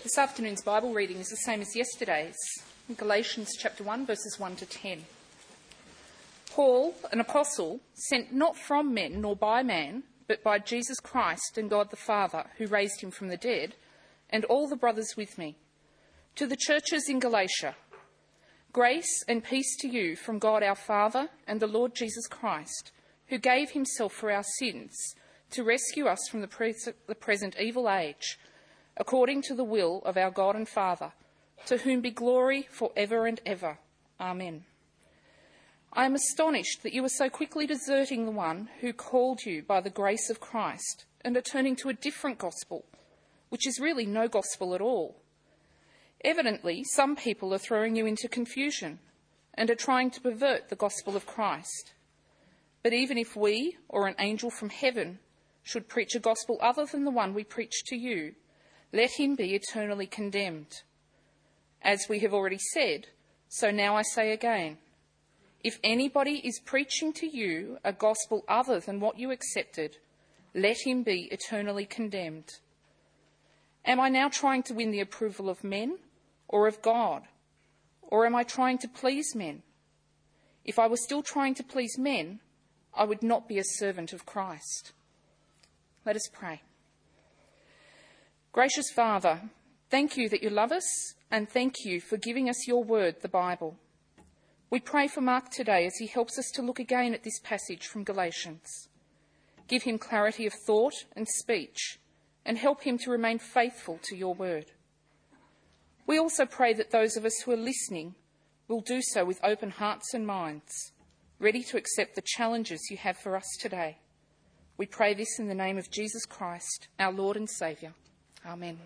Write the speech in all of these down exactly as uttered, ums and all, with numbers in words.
This afternoon's Bible reading is the same as yesterday's, in Galatians chapter one, verses one to ten. Paul, an apostle, sent not from men nor by man, but by Jesus Christ and God the Father, who raised him from the dead, and all the brothers with me, to the churches in Galatia. Grace and peace to you from God our Father and the Lord Jesus Christ, who gave himself for our sins to rescue us from the, pres- the present evil age, according to the will of our God and Father, to whom be glory for ever and ever. Amen. I am astonished that you are so quickly deserting the one who called you by the grace of Christ and are turning to a different gospel, which is really no gospel at all. Evidently, some people are throwing you into confusion and are trying to pervert the gospel of Christ. But even if we, or an angel from heaven, should preach a gospel other than the one we preach to you, let him be eternally condemned. As we have already said, so now I say again, if anybody is preaching to you a gospel other than what you accepted, let him be eternally condemned. Am I now trying to win the approval of men or of God? Or am I trying to please men? If I were still trying to please men, I would not be a servant of Christ. Let us pray. Gracious Father, thank you that you love us, and thank you for giving us your word, the Bible. We pray for Mark today as he helps us to look again at this passage from Galatians. Give him clarity of thought and speech, and help him to remain faithful to your word. We also pray that those of us who are listening will do so with open hearts and minds, ready to accept the challenges you have for us today. We pray this in the name of Jesus Christ, our Lord and Saviour. Amen.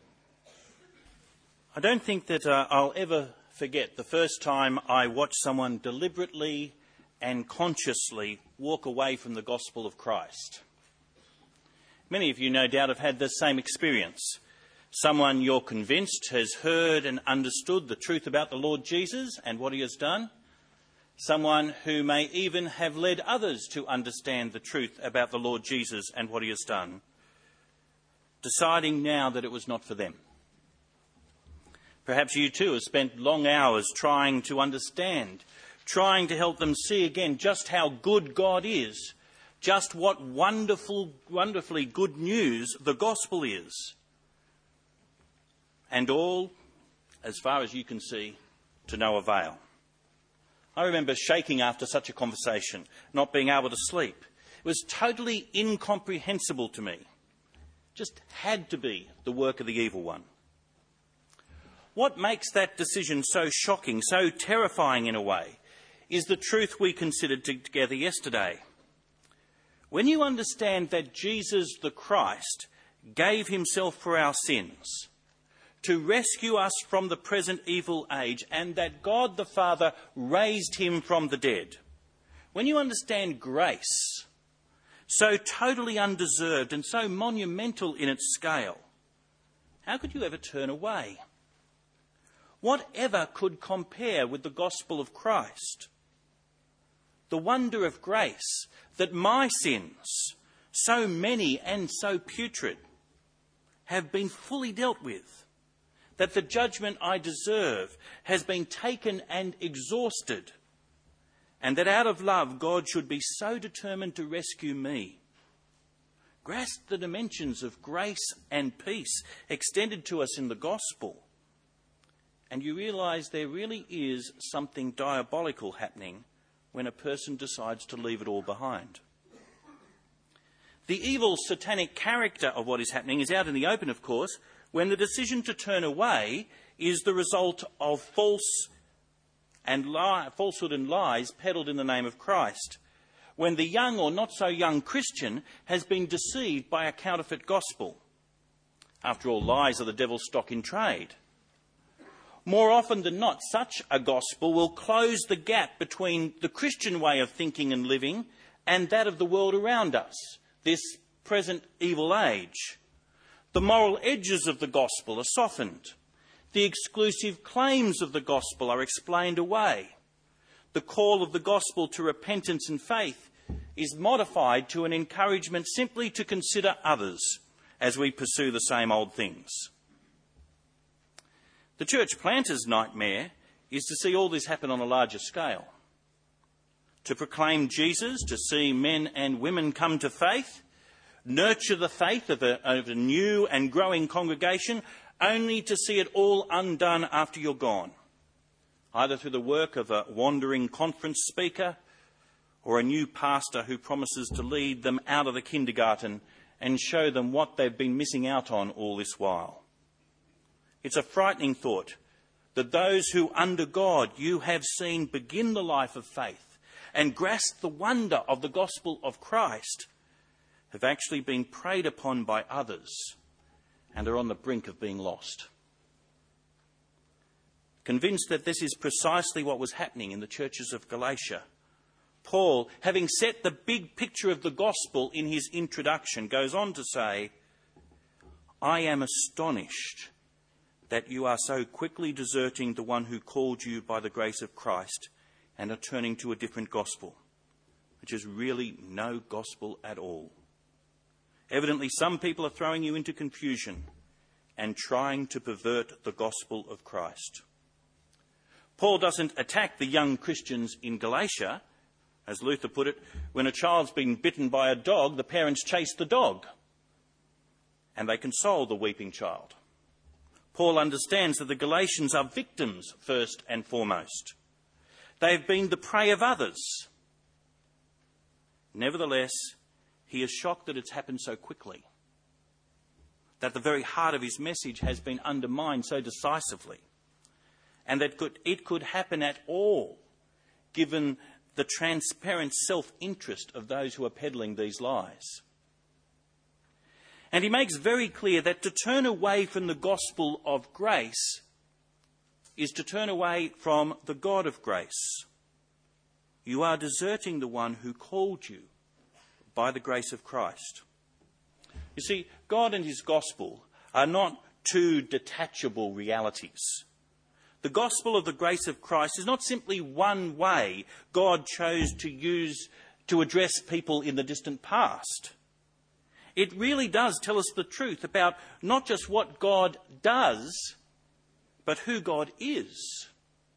I don't think that uh, I'll ever forget the first time I watched someone deliberately and consciously walk away from the gospel of Christ. Many of you no doubt have had the same experience. Someone you're convinced has heard and understood the truth about the Lord Jesus and what he has done. Someone who may even have led others to understand the truth about the Lord Jesus and what he has done, deciding now that it was not for them. Perhaps you too have spent long hours trying to understand, trying to help them see again just how good God is, just what wonderful, wonderfully good news the gospel is. And all, as far as you can see, to no avail. I remember shaking after such a conversation, not being able to sleep. It was totally incomprehensible to me. Just had to be the work of the evil one. What makes that decision so shocking, so terrifying in a way, is the truth we considered together yesterday. When you understand that Jesus the Christ gave himself for our sins, to rescue us from the present evil age, and that God the Father raised him from the dead. When you understand grace, so totally undeserved and so monumental in its scale, how could you ever turn away? Whatever could compare with the gospel of Christ? The wonder of grace that my sins, so many and so putrid, have been fully dealt with. That the judgment I deserve has been taken and exhausted, and that out of love God should be so determined to rescue me. Grasp the dimensions of grace and peace extended to us in the gospel, and you realise there really is something diabolical happening when a person decides to leave it all behind. The evil satanic character of what is happening is out in the open, of course, when the decision to turn away is the result of false and lie, falsehood and lies peddled in the name of Christ. When the young or not so young Christian has been deceived by a counterfeit gospel. After all, lies are the devil's stock in trade. More often than not, such a gospel will close the gap between the Christian way of thinking and living and that of the world around us, this present evil age. The moral edges of the gospel are softened. The exclusive claims of the gospel are explained away. The call of the gospel to repentance and faith is modified to an encouragement simply to consider others as we pursue the same old things. The church planter's nightmare is to see all this happen on a larger scale. To proclaim Jesus, to see men and women come to faith, nurture the faith of a, of a new and growing congregation, only to see it all undone after you're gone, either through the work of a wandering conference speaker or a new pastor who promises to lead them out of the kindergarten and show them what they've been missing out on all this while. It's a frightening thought that those who under God you have seen begin the life of faith and grasp the wonder of the gospel of Christ have actually been preyed upon by others and are on the brink of being lost. Convinced that this is precisely what was happening in the churches of Galatia, Paul, having set the big picture of the gospel in his introduction, goes on to say, I am astonished that you are so quickly deserting the one who called you by the grace of Christ and are turning to a different gospel, which is really no gospel at all. Evidently, some people are throwing you into confusion and trying to pervert the gospel of Christ. Paul doesn't attack the young Christians in Galatia. As Luther put it, when a child's been bitten by a dog, the parents chase the dog and they console the weeping child. Paul understands that the Galatians are victims first and foremost. They've been the prey of others. Nevertheless, he is shocked that it's happened so quickly, that the very heart of his message has been undermined so decisively, and that could, it could happen at all, given the transparent self-interest of those who are peddling these lies. And he makes very clear that to turn away from the gospel of grace is to turn away from the God of grace. You are deserting the one who called you by the grace of Christ. You see, God and his gospel are not two detachable realities. The gospel of the grace of Christ is not simply one way God chose to use to address people in the distant past. It really does tell us the truth about not just what God does, but who God is.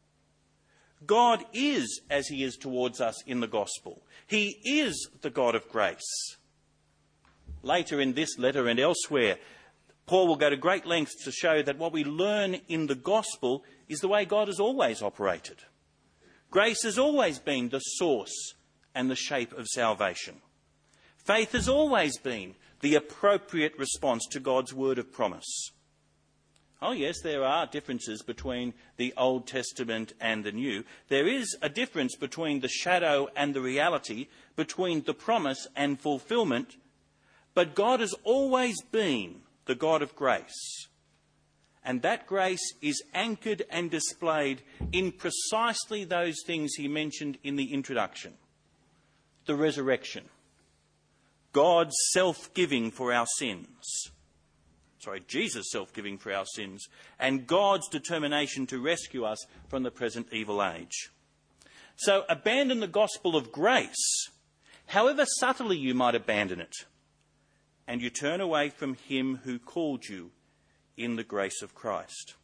God is as he is towards us in the gospel. He is the God of grace. Later in this letter and elsewhere, Paul will go to great lengths to show that what we learn in the gospel is the way God has always operated. Grace has always been the source and the shape of salvation. Faith has always been the appropriate response to God's word of promise. Oh yes, there are differences between the Old Testament and the New. There is a difference between the shadow and the reality, between the promise and fulfillment. But God has always been the God of grace. And that grace is anchored and displayed in precisely those things he mentioned in the introduction. The resurrection. God's self-giving for our sins. Sorry, Jesus' self-giving for our sins. And God's determination to rescue us from the present evil age. So abandon the gospel of grace, however subtly you might abandon it, and you turn away from him who called you in the grace of Christ.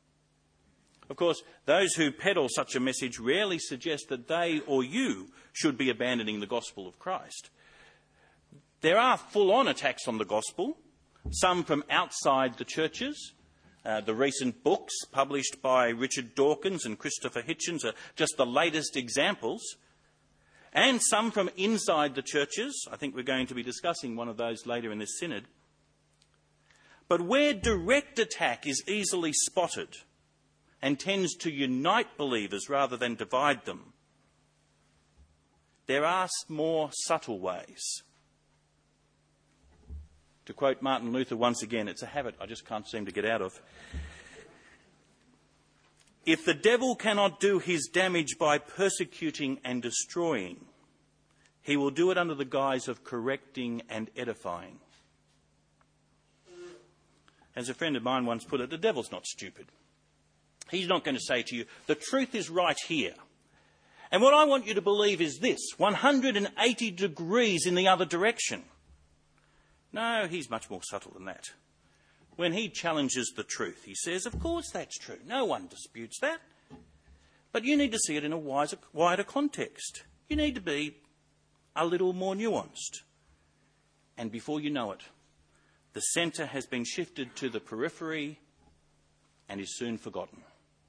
Of course, those who peddle such a message rarely suggest that they or you should be abandoning the gospel of Christ. There are full-on attacks on the gospel, some from outside the churches. Uh, the recent books published by Richard Dawkins and Christopher Hitchens are just the latest examples. And some from inside the churches. I think we're going to be discussing one of those later in this synod. But where direct attack is easily spotted and tends to unite believers rather than divide them, there are more subtle ways. To quote Martin Luther once again, it's a habit I just can't seem to get out of. If the devil cannot do his damage by persecuting and destroying, he will do it under the guise of correcting and edifying. As a friend of mine once put it, the devil's not stupid. He's not going to say to you, the truth is right here. And what I want you to believe is this, one hundred eighty degrees in the other direction. No, he's much more subtle than that. when he challenges the truth. He says, of course that's true. No one disputes that. But you need to see it in a wiser, wider context. You need to be a little more nuanced. And before you know it, the centre has been shifted to the periphery and is soon forgotten.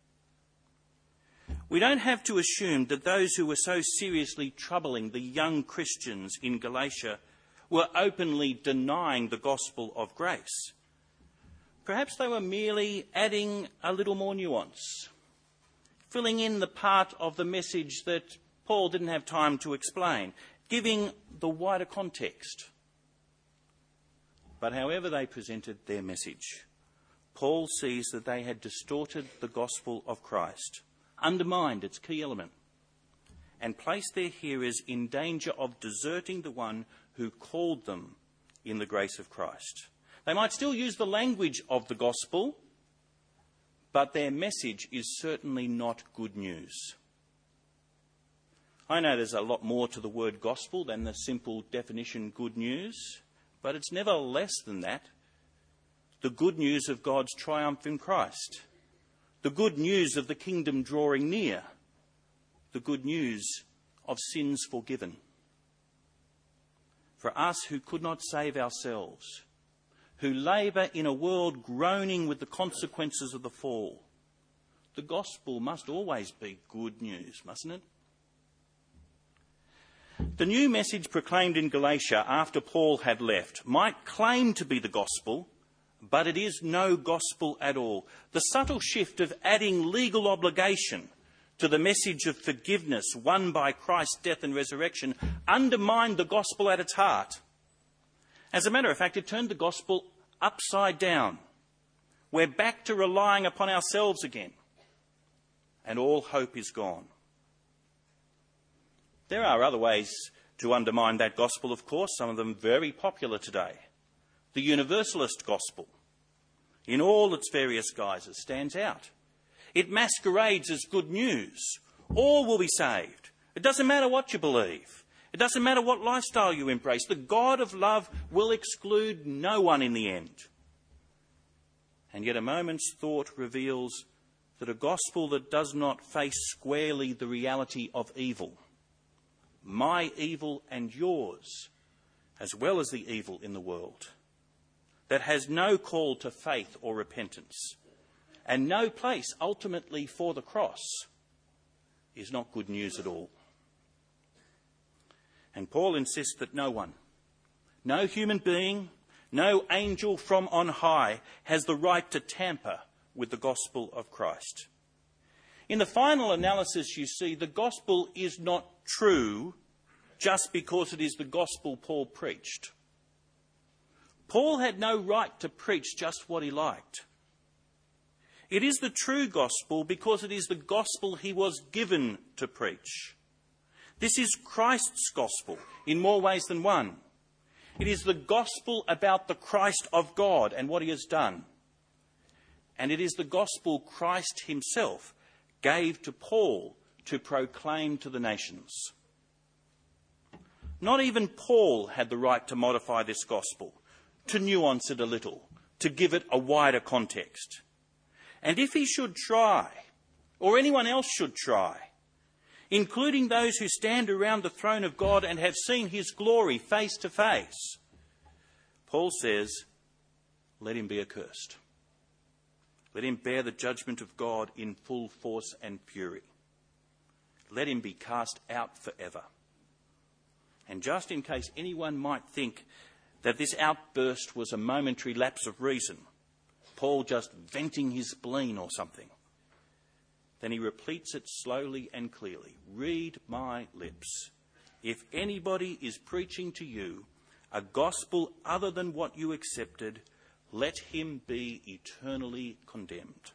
We don't have to assume that those who were so seriously troubling the young Christians in Galatia were openly denying the gospel of grace. Perhaps they were merely adding a little more nuance, filling in the part of the message that Paul didn't have time to explain, giving the wider context. But however they presented their message, Paul sees that they had distorted the gospel of Christ, undermined its key element, and placed their hearers in danger of deserting the one who called them in the grace of Christ. They might still use the language of the gospel, but their message is certainly not good news. I know there's a lot more to the word gospel than the simple definition good news, but it's never less than that. The good news of God's triumph in Christ. The good news of the kingdom drawing near. The good news of sins forgiven. For us who could not save ourselves, who labour in a world groaning with the consequences of the fall, the gospel must always be good news, mustn't it? The new message proclaimed in Galatia after Paul had left might claim to be the gospel, but it is no gospel at all. The subtle shift of adding legal obligation to the message of forgiveness won by Christ's death and resurrection undermined the gospel at its heart. As a matter of fact, it turned the gospel upside down. We're back to relying upon ourselves again, and all hope is gone. There are other ways to undermine that gospel, of course, some of them very popular today. The universalist gospel, in all its various guises, stands out. It masquerades as good news. All will be saved. It doesn't matter what you believe. It doesn't matter what lifestyle you embrace. The God of love will exclude no one in the end. And yet a moment's thought reveals that a gospel that does not face squarely the reality of evil, my evil and yours, as well as the evil in the world, that has no call to faith or repentance, and no place ultimately for the cross, is not good news at all. And Paul insists that no one, no human being, no angel from on high has the right to tamper with the gospel of Christ. In the final analysis, you see, the gospel is not true just because it is the gospel Paul preached. Paul had no right to preach just what he liked. It is the true gospel because it is the gospel he was given to preach. This is Christ's gospel in more ways than one. It is the gospel about the Christ of God and what he has done. And it is the gospel Christ himself gave to Paul to proclaim to the nations. Not even Paul had the right to modify this gospel, to nuance it a little, to give it a wider context. And if he should try, or anyone else should try, including those who stand around the throne of God and have seen his glory face to face, Paul says, let him be accursed. Let him bear the judgment of God in full force and fury. Let him be cast out forever. And just in case anyone might think that this outburst was a momentary lapse of reason, Paul just venting his spleen or something, then he repeats it slowly and clearly. Read my lips. If anybody is preaching to you a gospel other than what you accepted, let him be eternally condemned.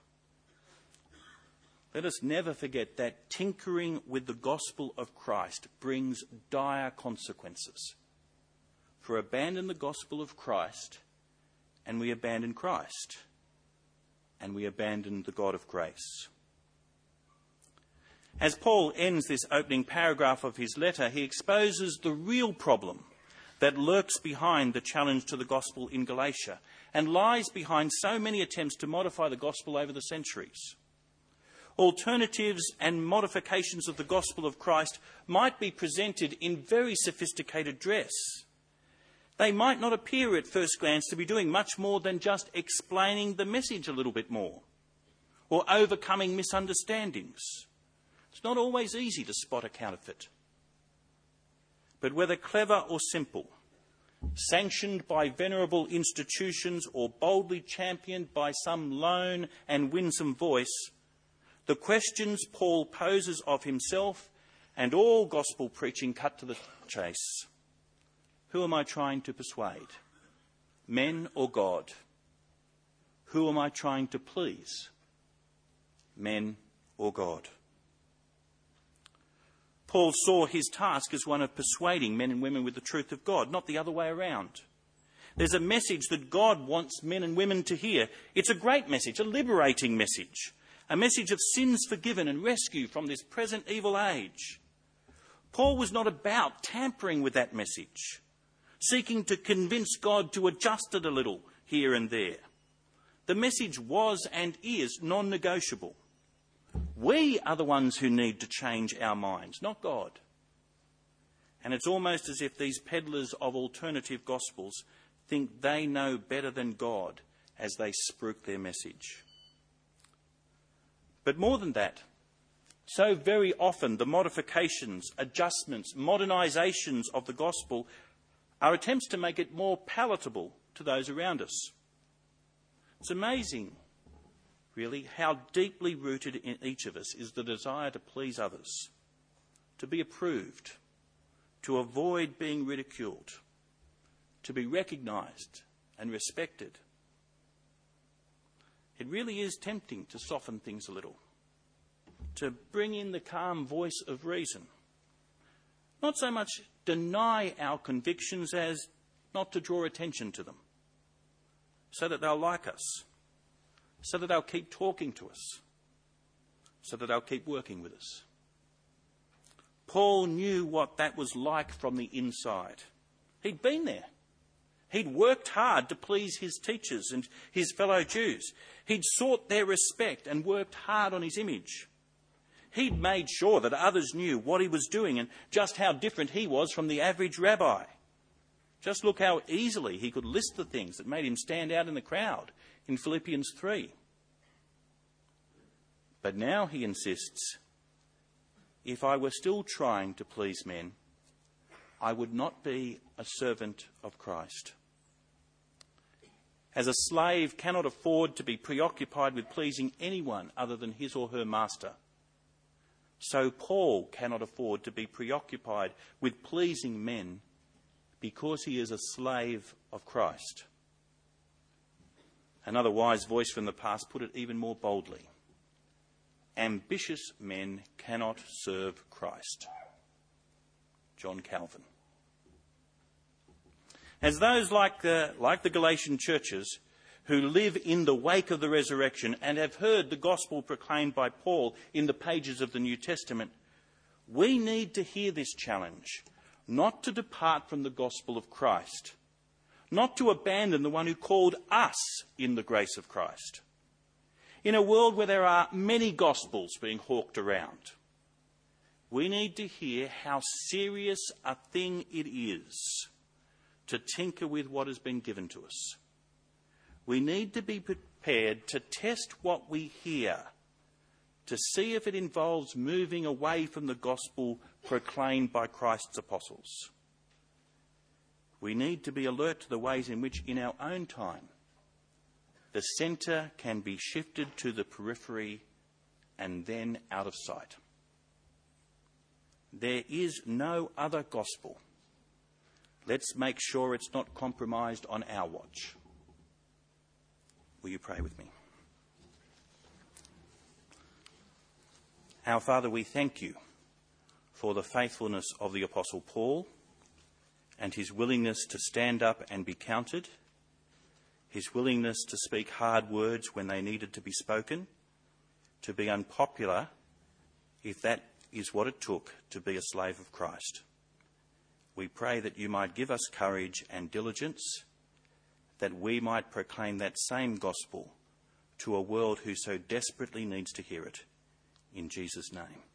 Let us never forget that tinkering with the gospel of Christ brings dire consequences. For abandon the gospel of Christ, and we abandon Christ, and we abandon the God of grace. As Paul ends this opening paragraph of his letter, he exposes the real problem that lurks behind the challenge to the gospel in Galatia and lies behind so many attempts to modify the gospel over the centuries. Alternatives and modifications of the gospel of Christ might be presented in very sophisticated dress. They might not appear at first glance to be doing much more than just explaining the message a little bit more or overcoming misunderstandings. It's not always easy to spot a counterfeit. But whether clever or simple, sanctioned by venerable institutions or boldly championed by some lone and winsome voice, the questions Paul poses of himself and all gospel preaching cut to the chase. Who am I trying to persuade? Men or God? Who am I trying to please? Men or God? Paul saw his task as one of persuading men and women with the truth of God, not the other way around. There's a message that God wants men and women to hear. It's a great message, a liberating message, a message of sins forgiven and rescue from this present evil age. Paul was not about tampering with that message, seeking to convince God to adjust it a little here and there. The message was and is non-negotiable. We are the ones who need to change our minds, not God. And it's almost as if these peddlers of alternative gospels think they know better than God as they spruik their message. But more than that, so very often the modifications, adjustments, modernisations of the gospel are attempts to make it more palatable to those around us. It's amazing, really, how deeply rooted in each of us is the desire to please others, to be approved, to avoid being ridiculed, to be recognised and respected. It really is tempting to soften things a little, to bring in the calm voice of reason. Not so much deny our convictions as not to draw attention to them, so that they'll like us, so that they'll keep talking to us, so that they'll keep working with us. Paul knew what that was like from the inside. He'd been there. He'd worked hard to please his teachers and his fellow Jews. He'd sought their respect and worked hard on his image. He'd made sure that others knew what he was doing and just how different he was from the average rabbi. Just look how easily he could list the things that made him stand out in the crowd in Philippians three. But now he insists, if I were still trying to please men, I would not be a servant of Christ. As a slave cannot afford to be preoccupied with pleasing anyone other than his or her master, so Paul cannot afford to be preoccupied with pleasing men because he is a slave of Christ. Another wise voice from the past put it even more boldly. Ambitious men cannot serve Christ. John Calvin. As those like the, like the Galatian churches who live in the wake of the resurrection and have heard the gospel proclaimed by Paul in the pages of the New Testament, we need to hear this challenge, not to depart from the gospel of Christ, not to abandon the one who called us in the grace of Christ. In a world where there are many gospels being hawked around, we need to hear how serious a thing it is to tinker with what has been given to us. We need to be prepared to test what we hear, to see if it involves moving away from the gospel proclaimed by Christ's apostles. We need to be alert to the ways in which, in our own time, the centre can be shifted to the periphery and then out of sight. There is no other gospel. Let's make sure it's not compromised on our watch. Will you pray with me? Our Father, we thank you for the faithfulness of the Apostle Paul and his willingness to stand up and be counted, his willingness to speak hard words when they needed to be spoken, to be unpopular if that is what it took to be a slave of Christ. We pray that you might give us courage and diligence, that we might proclaim that same gospel to a world who so desperately needs to hear it. In Jesus' name.